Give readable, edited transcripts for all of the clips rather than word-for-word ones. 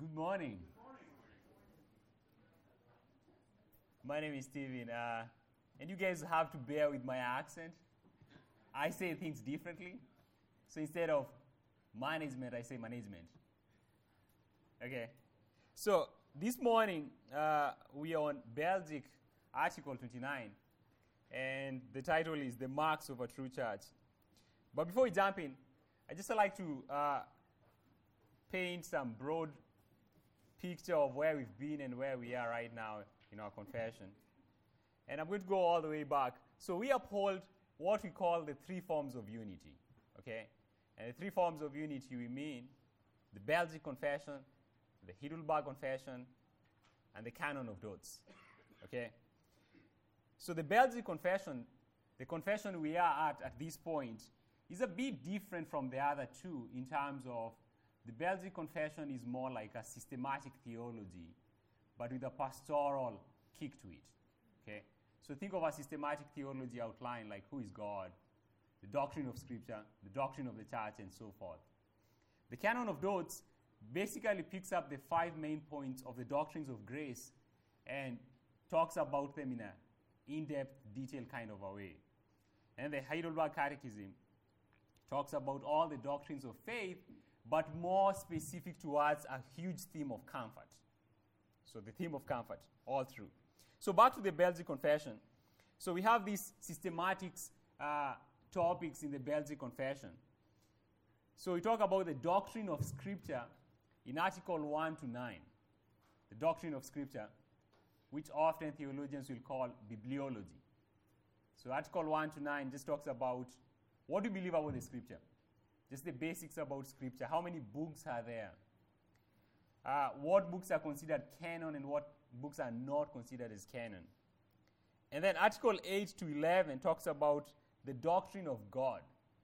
Good morning. My name is Steven, and you guys have to bear with my accent. I say things differently. So instead of management, I say management. Okay. So this morning, we are on Belgic Article 29, and the title is The Marks of a True Church. But before we jump in, I just like to paint some broad picture of where we've been and where we are right now in our confession. And I'm going to go all the way back. So we uphold what we call the three forms of unity, okay? And the three forms of unity we mean the Belgic Confession, the Heidelberg Confession, and the Canon of Dort, okay? So the Belgic Confession, the confession we are at this point, is a bit different from the other two in terms of the Belgic Confession is more like a systematic theology, but with a pastoral kick to it, okay? So think of a systematic theology outline like who is God, the doctrine of Scripture, the doctrine of the church, and so forth. The Canon of Dort basically picks up the 5 main points of the doctrines of grace and talks about them in an in-depth, detailed kind of a way. And the Heidelberg Catechism talks about all the doctrines of faith, but more specific towards a huge theme of comfort. So the theme of comfort, all through. So back to the Belgic Confession. So we have these systematic topics in the Belgic Confession. So we talk about the doctrine of Scripture in Article 1 to 9. The doctrine of Scripture, which often theologians will call bibliology. So Article 1 to 9 just talks about what do you believe about the Scripture? Just the basics about Scripture. How many books are there? What books are considered canon and what books are not considered as canon? And then Article 8 to 11 talks about the doctrine of God.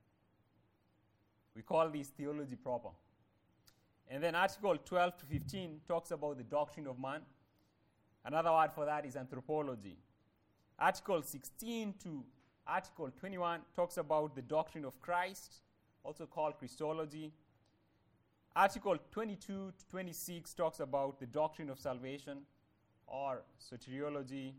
We call this theology proper. And then Article 12 to 15 talks about the doctrine of man. Another word for that is anthropology. Article 16 to Article 21 talks about the doctrine of Christ, also called Christology. Article 22 to 26 talks about the doctrine of salvation, or soteriology.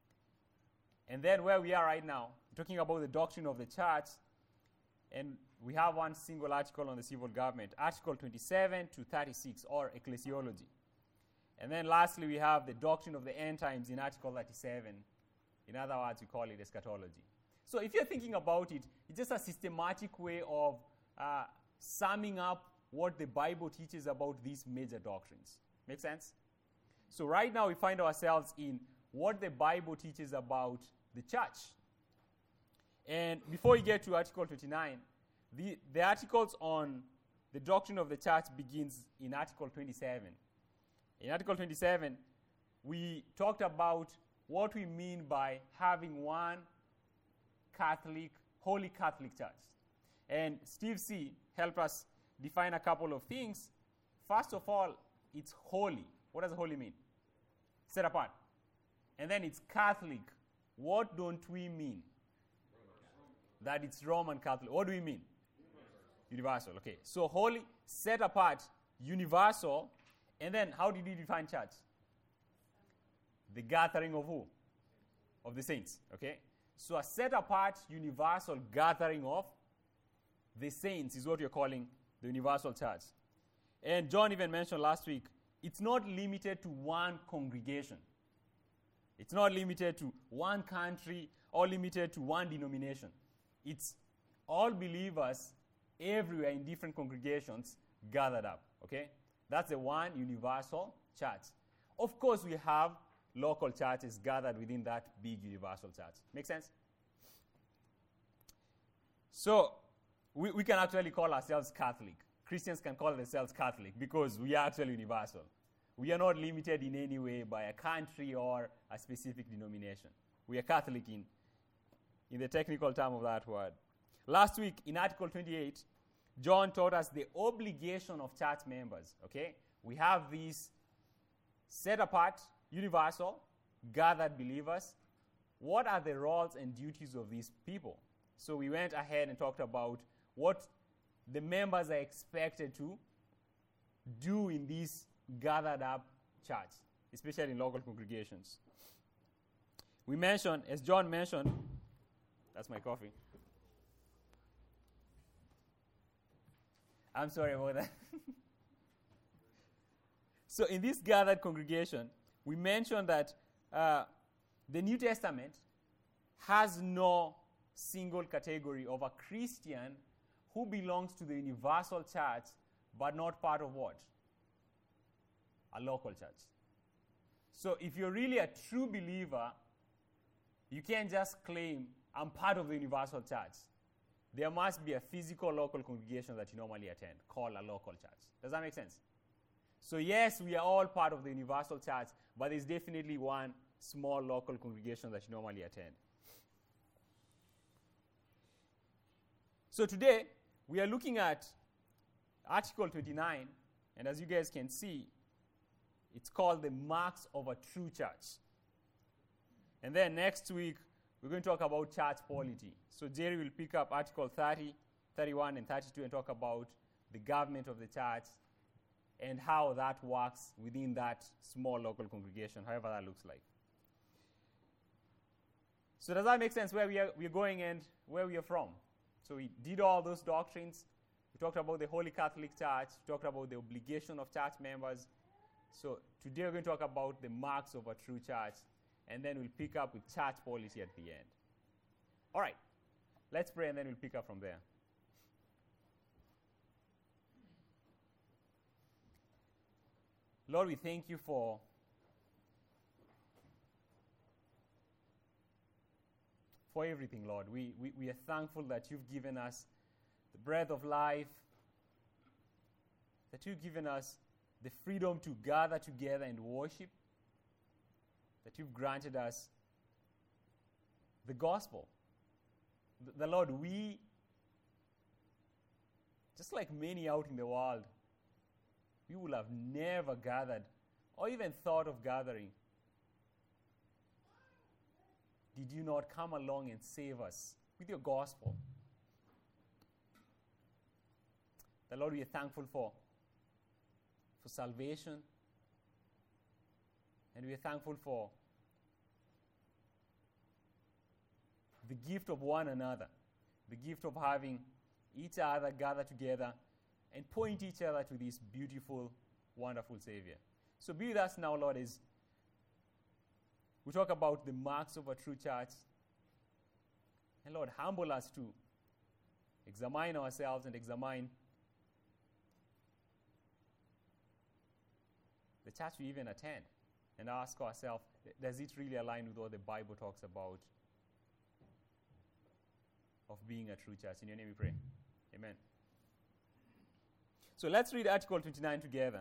And then where we are right now, talking about the doctrine of the church, and we have one single article on the civil government, Article 27 to 36, or ecclesiology. And then lastly, we have the doctrine of the end times in Article 37. In other words, we call it eschatology. So if you're thinking about it, it's just a systematic way of summing up what the Bible teaches about these major doctrines. Make sense? So right now we find ourselves in what the Bible teaches about the church. And before we get to Article 29, the articles on the doctrine of the church begins in Article 27. In Article 27, we talked about what we mean by having one Catholic, Holy Catholic Church. And Steve C. helped us define a couple of things. First of all, it's holy. What does holy mean? Set apart. And then it's Catholic. What don't we mean? That it's Roman Catholic. What do we mean? Universal. Okay. So holy, set apart, universal. And then how did we define church? The gathering of who? Of the saints. Okay. So a set apart, universal gathering of the saints is what you're calling the universal church. And John even mentioned last week, it's not limited to one congregation. It's not limited to one country or limited to one denomination. It's all believers everywhere in different congregations gathered up, okay? That's the one universal church. Of course, we have local churches gathered within that big universal church. Make sense? So, we can actually call ourselves Catholic. Christians can call themselves Catholic because we are actually universal. We are not limited in any way by a country or a specific denomination. We are Catholic in the technical term of that word. Last week, in Article 28, John taught us the obligation of church members, okay? We have these set apart, universal, gathered believers. What are the roles and duties of these people? So we went ahead and talked about what the members are expected to do in this gathered up church, especially in local congregations. We mentioned, as John mentioned, that's my coffee. I'm sorry about that. So in this gathered congregation, we mentioned that the New Testament has no single category of a Christian who belongs to the universal church but not part of what? A local church. So if you're really a true believer, you can't just claim, I'm part of the universal church. There must be a physical local congregation that you normally attend, called a local church. Does that make sense? So yes, we are all part of the universal church, but there's definitely one small local congregation that you normally attend. So today, we are looking at Article 29, and as you guys can see, it's called the marks of a true church. And then next week, we're going to talk about church polity. So Jerry will pick up Article 30, 31, and 32 and talk about the government of the church and how that works within that small local congregation, however that looks like. So does that make sense where we're going and where we are from? So we did all those doctrines. We talked about the Holy Catholic Church. We talked about the obligation of church members. So today we're going to talk about the marks of a true church, and then we'll pick up with church policy at the end. All right, let's pray, and then we'll pick up from there. Lord, we thank you for everything, Lord. We are thankful that you've given us the breath of life, that you've given us the freedom to gather together and worship, that you've granted us the gospel. The Lord, we, just like many out in the world, we would have never gathered or even thought of gathering. Did you not come along and save us with your gospel? The Lord, we are thankful for salvation, and we are thankful for the gift of one another, the gift of having each other gather together and point each other to this beautiful, wonderful Savior. So be with us now, Lord, as we talk about the marks of a true church. And Lord, humble us to examine ourselves and examine the church we even attend and ask ourselves, does it really align with what the Bible talks about of being a true church? In your name we pray. Amen. So let's read Article 29 together.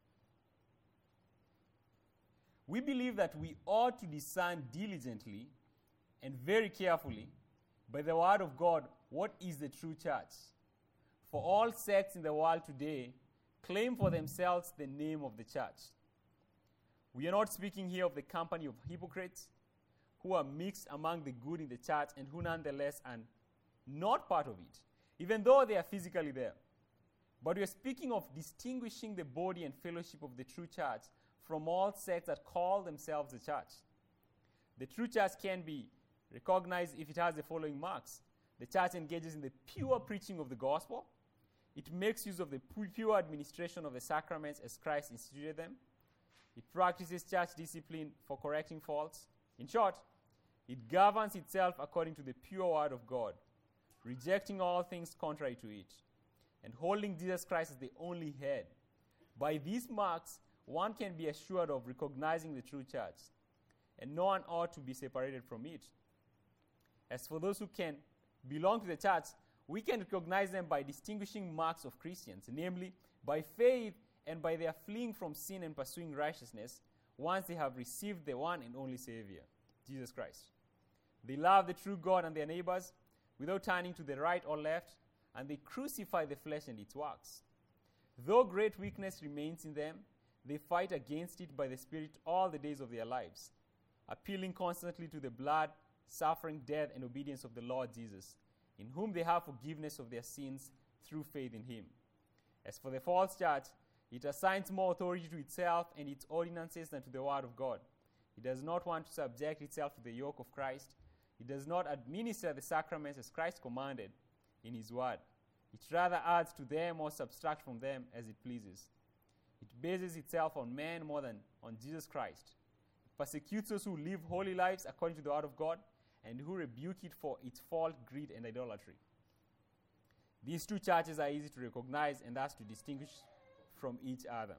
We believe that we ought to discern diligently and very carefully by the word of God what is the true church. For all sects in the world today claim for themselves the name of the church. We are not speaking here of the company of hypocrites who are mixed among the good in the church and who nonetheless are not part of it, even though they are physically there. But we are speaking of distinguishing the body and fellowship of the true church from all sects that call themselves the church. The true church can be recognized if it has the following marks. The church engages in the pure preaching of the gospel. It makes use of the pure administration of the sacraments as Christ instituted them. It practices church discipline for correcting faults. In short, it governs itself according to the pure word of God, rejecting all things contrary to it, and holding Jesus Christ as the only head. By these marks, one can be assured of recognizing the true church, and no one ought to be separated from it. As for those who can belong to the church, we can recognize them by distinguishing marks of Christians, namely, by faith and by their fleeing from sin and pursuing righteousness once they have received the one and only Savior, Jesus Christ. They love the true God and their neighbors without turning to the right or left, and they crucify the flesh and its works. Though great weakness remains in them, they fight against it by the Spirit all the days of their lives, appealing constantly to the blood, suffering, death, and obedience of the Lord Jesus, in whom they have forgiveness of their sins through faith in him. As for the false church, It assigns more authority to itself and its ordinances than to the word of God. It does not want to subject itself to the yoke of Christ. It does not administer the sacraments as Christ commanded in his word. It rather adds to them or subtracts from them as it pleases. It bases itself on man more than on Jesus Christ. It persecutes those who live holy lives according to the word of God and who rebuke it for its fault, greed, and idolatry. These two churches are easy to recognize and thus to distinguish from each other.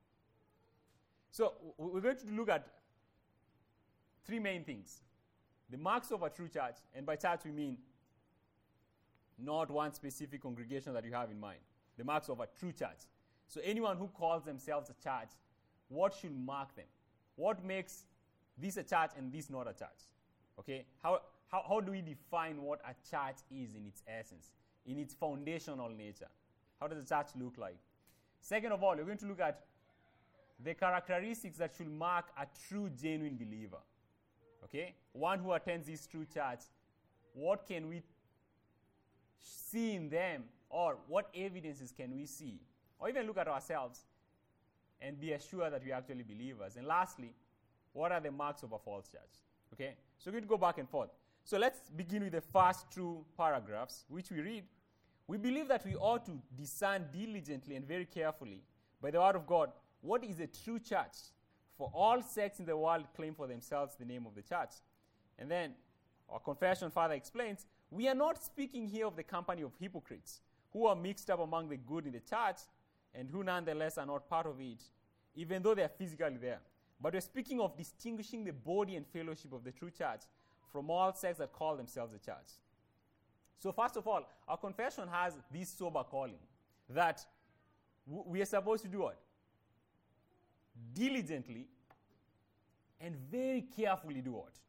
So we're going to look at three main things. The marks of a true church, and by church we mean not one specific congregation that you have in mind. The marks of a true church. So anyone who calls themselves a church, what should mark them? What makes this a church and this not a church? Okay? How do we define what a church is in its essence, in its foundational nature? How does a church look like? Second of all, we're going to look at the characteristics that should mark a true, genuine believer. Okay? One who attends this true church, what can we see in them, or what evidences can we see? Or even look at ourselves and be assured that we are actually believers. And lastly, what are the marks of a false church? Okay? So we're going to go back and forth. So let's begin with the first two paragraphs, which we read. We believe that we ought to discern diligently and very carefully by the word of God what is a true church, for all sects in the world claim for themselves the name of the church. And then our confession further explains, we are not speaking here of the company of hypocrites who are mixed up among the good in the church and who nonetheless are not part of it, even though they are physically there. But we're speaking of distinguishing the body and fellowship of the true church from all sects that call themselves a church. So first of all, our confession has this sober calling, that we are supposed to do what? Diligently and very carefully do what?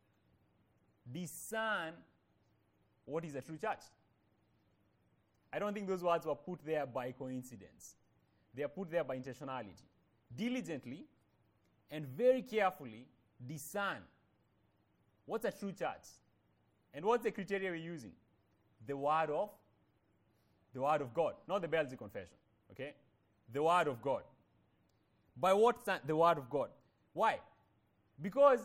Discern what is a true church. I don't think those words were put there by coincidence. They are put there by intentionality. Diligently and very carefully discern what's a true church. And what's the criteria we're using? The word of God, not the Belgian confession. Okay? The word of God. By what standard? The word of God. Why? Because,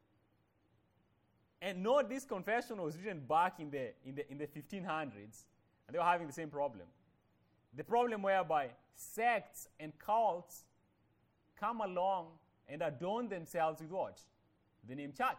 and note this confession was written back in the 1500s, and they were having the same problem. The problem whereby sects and cults come along and adorn themselves with what? The name church.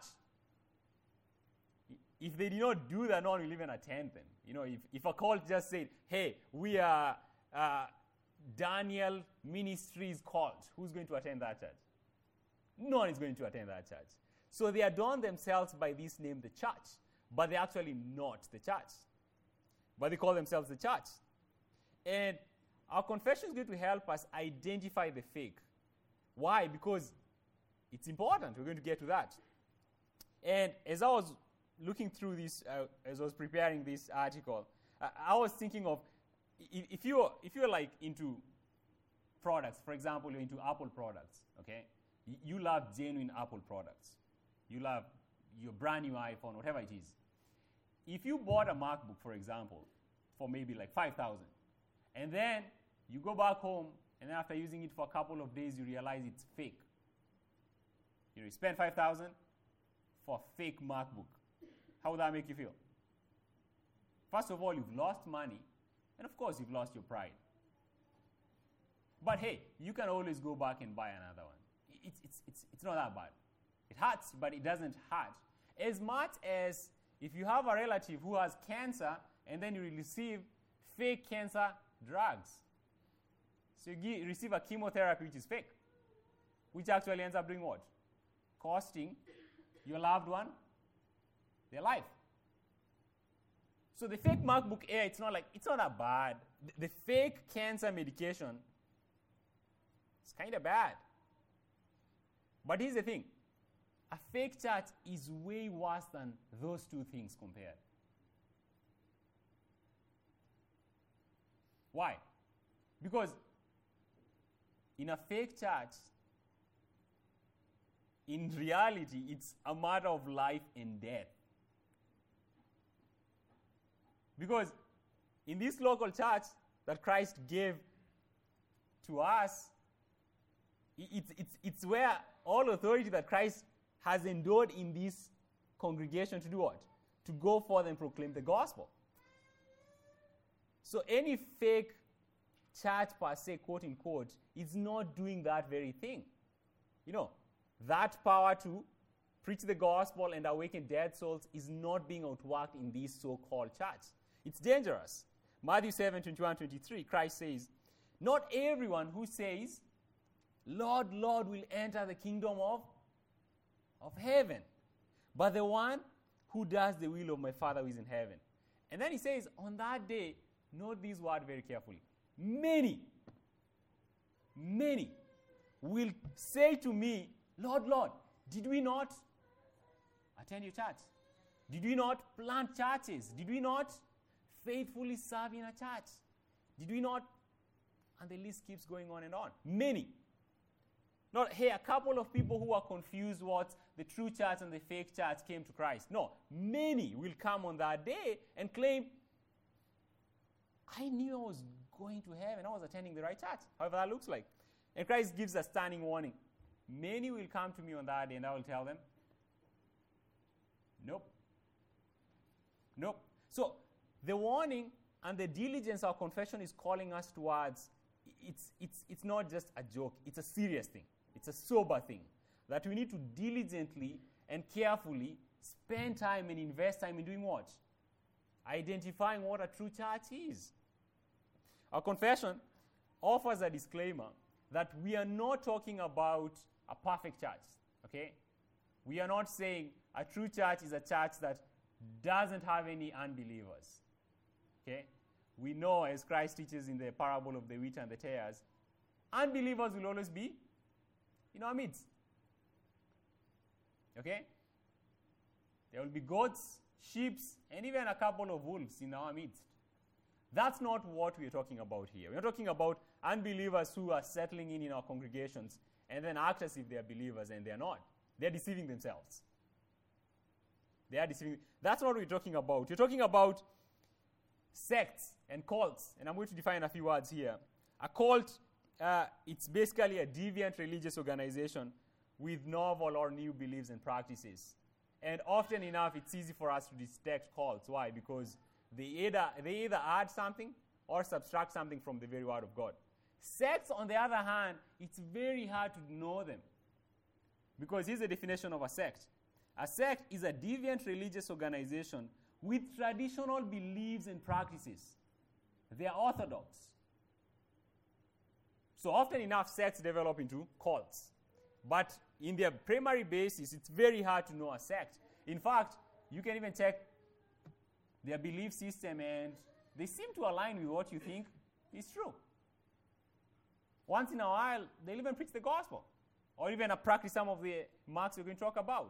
If they did not do that, no one will even attend them. You know, if a cult just said, hey, we are Daniel Ministries cult, who's going to attend that church? No one is going to attend that church. So they adorn themselves by this name, the church, but they're actually not the church. But they call themselves the church. And our confession is going to help us identify the fake. Why? Because it's important. We're going to get to that. And as I was looking through this, as I was preparing this article, I was thinking of, if you're like into products, for example, you're into Apple products, okay? You love genuine Apple products. You love your brand new iPhone, whatever it is. If you bought a MacBook, for example, for maybe like $5,000, and then you go back home, and then after using it for a couple of days, you realize it's fake. You know, you spend $5,000 for a fake MacBook. How would that make you feel? First of all, you've lost money, and of course, you've lost your pride. But hey, you can always go back and buy another one. It's not that bad. It hurts, but it doesn't hurt. As much as if you have a relative who has cancer, and then you receive fake cancer drugs. So you receive a chemotherapy which is fake, which actually ends up doing what? Costing your loved one their life. So the fake MacBook Air, it's not that bad. The fake cancer medication, it's kind of bad. But here's the thing. A fake church is way worse than those two things compared. Why? Because in a fake church, in reality, it's a matter of life and death. Because in this local church that Christ gave to us, it's where all authority that Christ has endowed in this congregation to do what? To go forth and proclaim the gospel. So any fake church per se, quote unquote, is not doing that very thing. That power to preach the gospel and awaken dead souls is not being outworked in this so-called church. It's dangerous. Matthew 7:21-23, Christ says, "Not everyone who says, 'Lord, Lord,' will enter the kingdom of heaven, but the one who does the will of my Father who is in heaven." And then he says, on that day, note this word very carefully, many will say to me, "Lord, Lord, did we not attend your church? Did we not plant churches? Did we not faithfully serve in a church? Did we not?" And the list keeps going on and on. Many. Not, hey, a couple of people who are confused what the true church and the fake church came to Christ. No, many will come on that day and claim, "I knew I was going to heaven. I was attending the right church," however that looks like. And Christ gives a stunning warning. Many will come to me on that day, and I will tell them, nope. So the warning and the diligence our confession is calling us towards, it's not just a joke. It's a serious thing. It's a sober thing that we need to diligently and carefully spend time and invest time in doing what? Identifying what a true church is. Our confession offers a disclaimer that we are not talking about a perfect church, okay? We are not saying a true church is a church that doesn't have any unbelievers, okay? We know, as Christ teaches in the parable of the wheat and the tares, unbelievers will always be in our midst, okay? There will be goats, sheep, and even a couple of wolves in our midst. That's not what we're talking about here. We're talking about unbelievers who are settling in our congregations and then act as if they are believers and they're not. They're deceiving themselves. That's what we're talking about. We're talking about sects and cults, and I'm going to define a few words here. A cult, it's basically a deviant religious organization with novel or new beliefs and practices. And often enough, it's easy for us to detect cults. Why? Because they either add something or subtract something from the very word of God. Sects, on the other hand, it's very hard to know them. Because here's the definition of a sect. A sect is a deviant religious organization with traditional beliefs and practices. They are orthodox. So often enough, sects develop into cults. But in their primary basis, it's very hard to know a sect. In fact, you can even check their belief system, and they seem to align with what you think is true. Once in a while, they'll even preach the gospel, or even practice some of the marks we're going to talk about.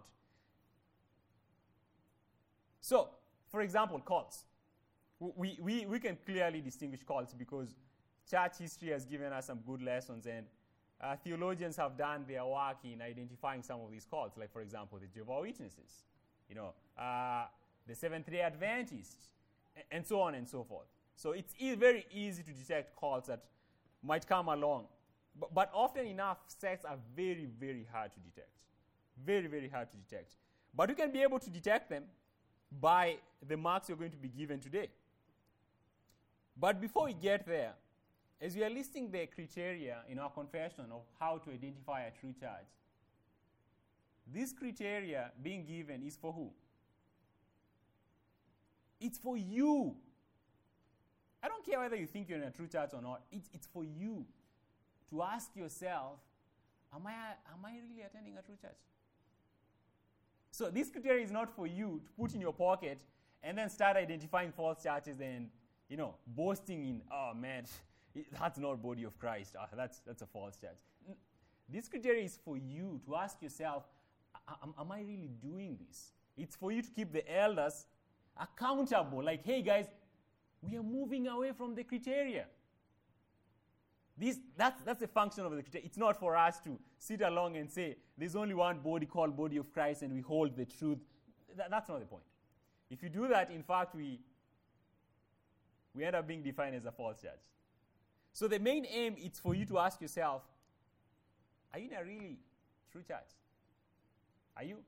So, for example, cults. We can clearly distinguish cults because church history has given us some good lessons, and theologians have done their work in identifying some of these cults, like, for example, the Jehovah's Witnesses, the Seventh-day Adventists, and so on and so forth. So it's very easy to detect cults that might come along. But often enough, sects are very, very hard to detect. Very, very hard to detect. But you can be able to detect them by the marks you're going to be given today. But before we get there, as we are listing the criteria in our confession of how to identify a true church, this criteria being given is for who? It's for you. I don't care whether you think you're in a true church or not. It's for you to ask yourself, am I really attending a true church? So this criteria is not for you to put in your pocket and then start identifying false churches and, boasting in, oh man, that's not body of Christ. That's a false church. This criteria is for you to ask yourself, am I really doing this? It's for you to keep the elders accountable. Like, hey guys, we are moving away from the criteria. That's the function of the criteria. It's not for us to sit along and say, there's only one body called body of Christ and we hold the truth. That's not the point. If you do that, in fact, we end up being defined as a false church. So the main aim is for you to ask yourself, are you in a really true church? Are you?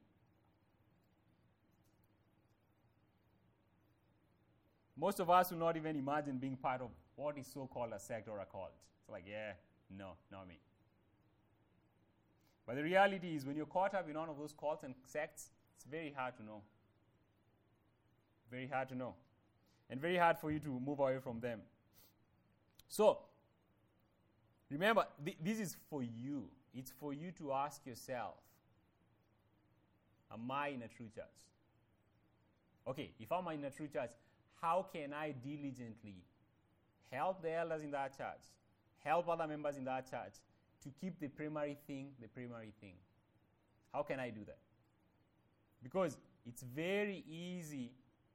Most of us will not even imagine being part of what is so-called a sect or a cult. It's like, yeah, no, not me. But the reality is when you're caught up in one of those cults and sects, it's very hard to know. Very hard to know. And very hard for you to move away from them. So, remember, this is for you. It's for you to ask yourself, am I in a true church? Okay, if I'm in a true church, how can I diligently help the elders in that church, help other members in that church to keep the primary thing the primary thing? How can I do that? Because it's very easy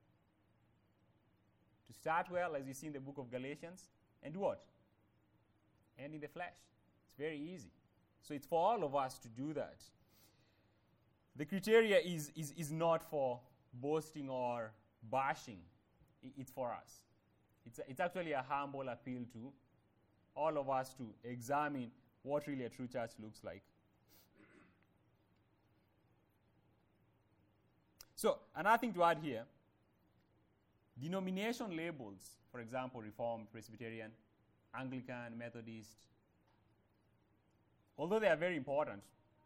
to start well, as you see in the book of Galatians, and do what? End in the flesh. It's very easy. So it's for all of us to do that. The criteria is not for boasting or bashing. It's for us. It's actually a humble appeal to all of us to examine what really a true church looks like. So, another thing to add here, denomination labels, for example, Reformed, Presbyterian, Anglican, Methodist, although they are very important,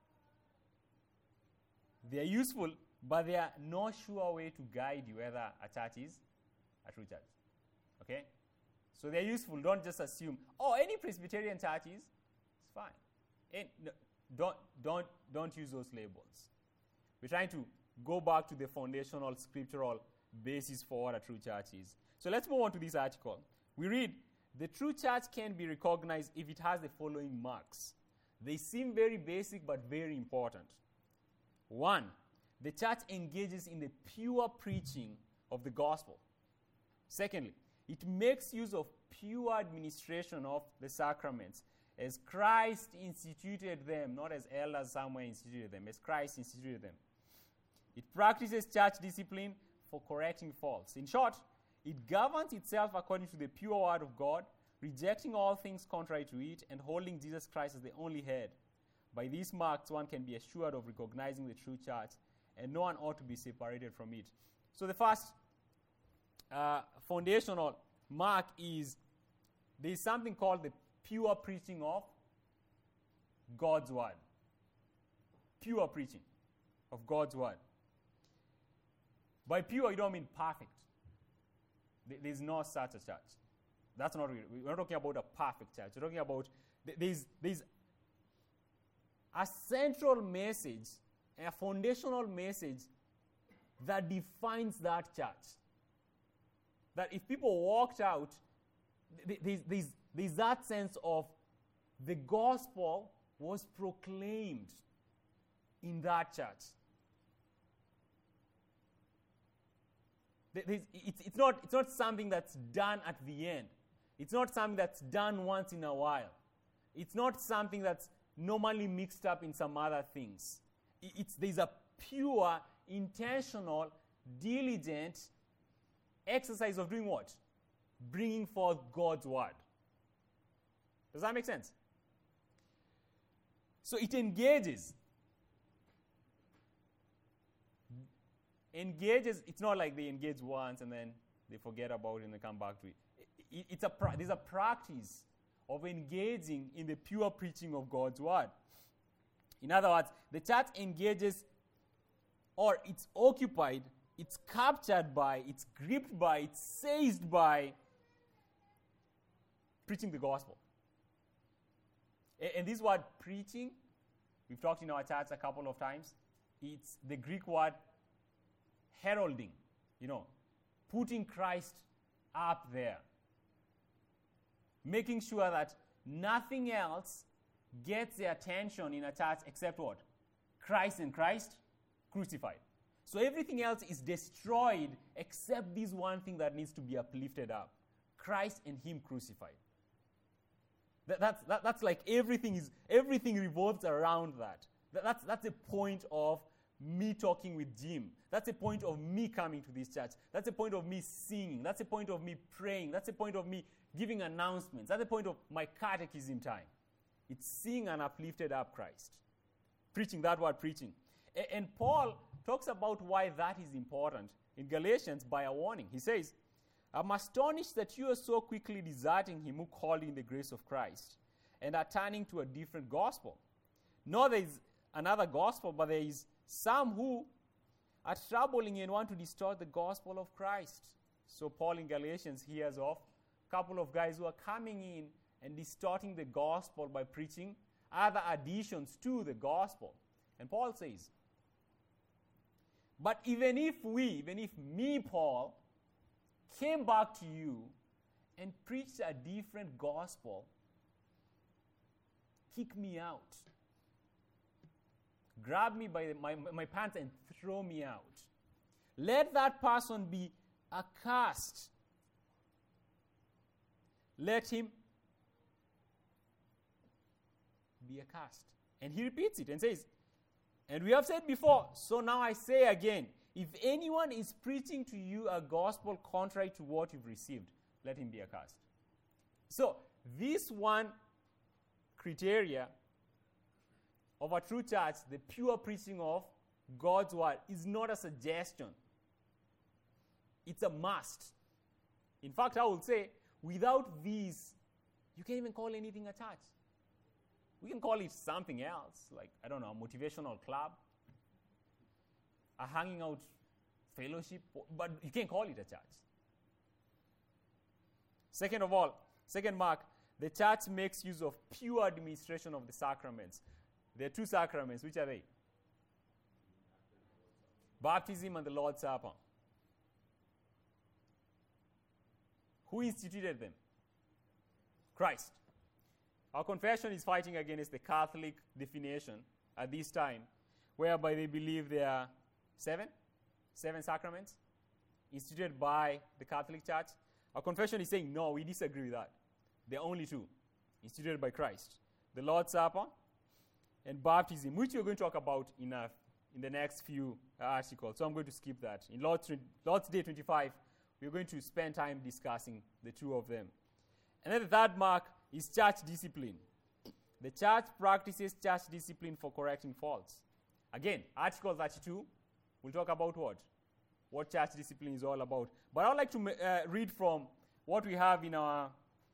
they are useful, but they are no sure way to guide you whether a church is a true church. Okay? So they're useful. Don't just assume, any Presbyterian church is, it's fine. And no, don't use those labels. We're trying to go back to the foundational scriptural basis for what a true church is. So let's move on to this article. We read, the true church can be recognized if it has the following marks. They seem very basic but very important. 1, the church engages in the pure preaching of the gospel. Secondly, it makes use of pure administration of the sacraments as Christ instituted them, not as elders somewhere instituted them, as Christ instituted them. It practices church discipline for correcting faults. In short, it governs itself according to the pure word of God, rejecting all things contrary to it, and holding Jesus Christ as the only head. By these marks, one can be assured of recognizing the true church, and no one ought to be separated from it. So the first foundational mark is there is something called the pure preaching of God's word. Pure preaching of God's word. By pure, you don't mean perfect. There's no such a church. That's not real. We're not talking about a perfect church. We're talking about there's a central message, a foundational message that defines that church. That if people walked out, there's that sense of the gospel was proclaimed in that church. It's not something that's done at the end. It's not something that's done once in a while. It's not something that's normally mixed up in some other things. There's a pure, intentional, diligent exercise of doing what? Bringing forth God's word. Does that make sense? So it engages. It's not like they engage once and then they forget about it and they come back to it. There's a practice of engaging in the pure preaching of God's word. In other words, the church engages, or it's occupied, it's captured by, it's gripped by, it's seized by preaching the gospel. And this word preaching, we've talked in our church a couple of times, it's the Greek word heralding, putting Christ up there. Making sure that nothing else gets the attention in a church except what? Christ and Christ crucified. So everything else is destroyed except this one thing that needs to be uplifted up. Christ and Him crucified. That's like everything revolves around that. That's the point of me talking with Jim. That's the point of me coming to this church. That's the point of me singing. That's the point of me praying. That's the point of me giving announcements. That's the point of my catechism time. It's seeing and uplifted up Christ. Preaching, that word preaching. And Paul talks about why that is important in Galatians by a warning. He says, I'm astonished that you are so quickly deserting him who called you in the grace of Christ and are turning to a different gospel. No, there is another gospel, but there is some who are troubling you and want to distort the gospel of Christ. So Paul in Galatians hears of a couple of guys who are coming in and distorting the gospel by preaching other additions to the gospel. And Paul says, but even if me, Paul, came back to you and preached a different gospel, kick me out. Grab me by my pants and throw me out. Let that person be accursed. Let him be accursed. And he repeats it and says, and we have said before, so now I say again, if anyone is preaching to you a gospel contrary to what you've received, let him be accursed. So, this one criteria of a true church, the pure preaching of God's word, is not a suggestion. It's a must. In fact, I would say, without these, you can't even call anything a church. We can call it something else, like, I don't know, a motivational club, a hanging out fellowship, but you can't call it a church. Second mark, the church makes use of pure administration of the sacraments. There are two sacraments. Which are they? Baptism and the Lord's Supper. Who instituted them? Christ. Our confession is fighting against the Catholic definition at this time, whereby they believe there are seven sacraments instituted by the Catholic Church. Our confession is saying, no, we disagree with that. There are only two instituted by Christ. The Lord's Supper and baptism, which we're going to talk about in the next few articles. So I'm going to skip that. In Lord's Day 25, we're going to spend time discussing the two of them. And then the third mark is church discipline. The church practices church discipline for correcting faults. Again, Article 32, we'll talk about what church discipline is all about. But I would like to read from what we have in our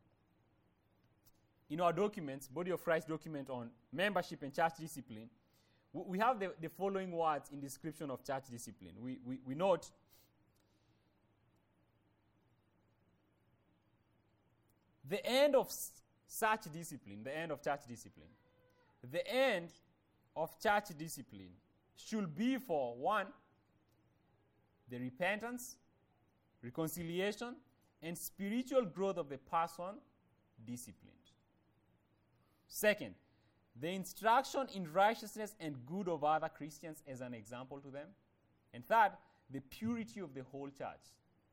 documents, Body of Christ document on membership and church discipline. We have the following words in description of church discipline. We note, the end of such discipline, the end of church discipline, the end of church discipline should be for, one, the repentance, reconciliation, and spiritual growth of the person disciplined. Second, the instruction in righteousness and good of other Christians as an example to them. And third, the purity of the whole church.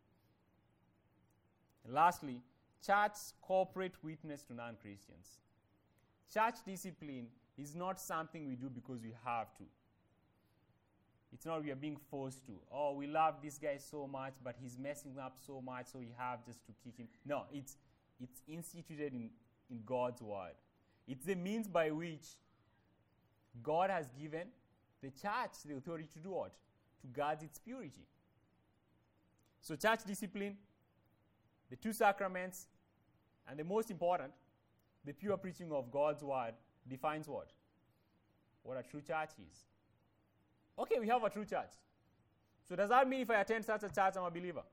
And lastly, church corporate witness to non-Christians. Church discipline is not something we do because we have to. It's not we are being forced to. Oh, we love this guy so much, but he's messing up so much, so we have just to kick him. No, it's instituted in God's word. It's the means by which God has given the church the authority to do what? To guard its purity. So church discipline, the two sacraments, and the most important, the pure preaching of God's word defines what? What a true church is. Okay, we have a true church. So does that mean if I attend such a church, I'm a believer?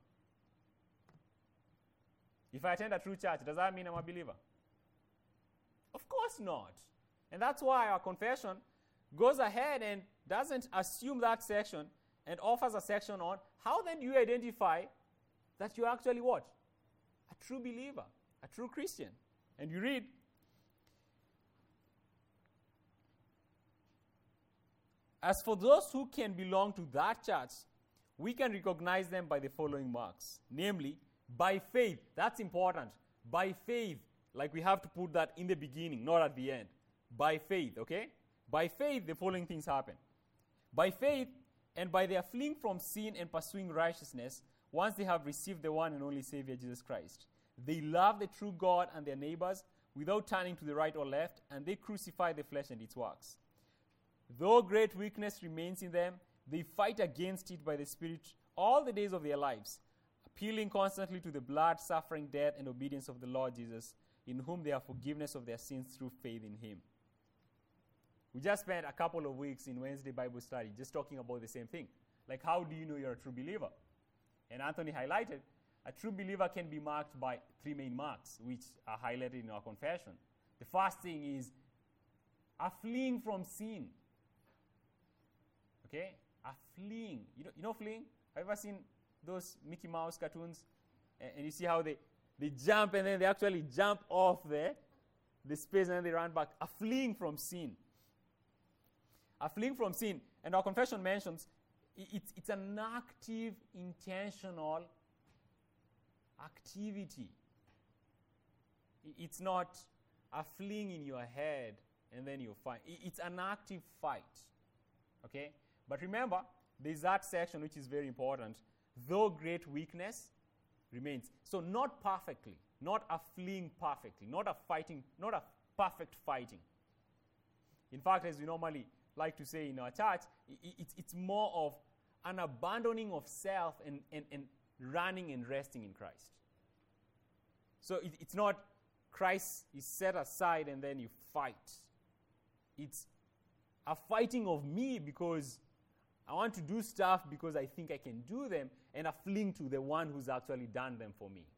If I attend a true church, does that mean I'm a believer? Of course not. And that's why our confession goes ahead and doesn't assume that section and offers a section on how then do you identify that you're actually what? A true believer, a true Christian. And you read, as for those who can belong to that church, we can recognize them by the following marks. Namely, by faith. That's important. By faith. Like we have to put that in the beginning, not at the end. By faith, okay? By faith, the following things happen. By faith, and by their fleeing from sin and pursuing righteousness, once they have received the one and only Savior, Jesus Christ. They love the true God and their neighbors without turning to the right or left, and they crucify the flesh and its works. Though great weakness remains in them, they fight against it by the Spirit all the days of their lives, appealing constantly to the blood, suffering, death, and obedience of the Lord Jesus, in whom they have forgiveness of their sins through faith in him. We just spent a couple of weeks in Wednesday Bible study just talking about the same thing. Like, how do you know you're a true believer? And Anthony highlighted, a true believer can be marked by three main marks, which are highlighted in our confession. The first thing is a fleeing from sin. Okay? A fleeing. You know fleeing? Have you ever seen those Mickey Mouse cartoons? And you see how they jump and then they actually jump off the space and then they run back. A fleeing from sin. A fleeing from sin. And our confession mentions it's an active, intentional activity. It's not a fleeing in your head and then you fight. It's an active fight. Okay? But remember, there's that section which is very important. Though great weakness remains. So not perfectly, not a fleeing perfectly, not a fighting, not a perfect fighting. In fact, as we normally like to say in our church, it's more of an abandoning of self and running and resting in Christ. So it's not Christ is set aside and then you fight. It's a fighting of me because I want to do stuff because I think I can do them, and a fleeing to the one who's actually done them for me.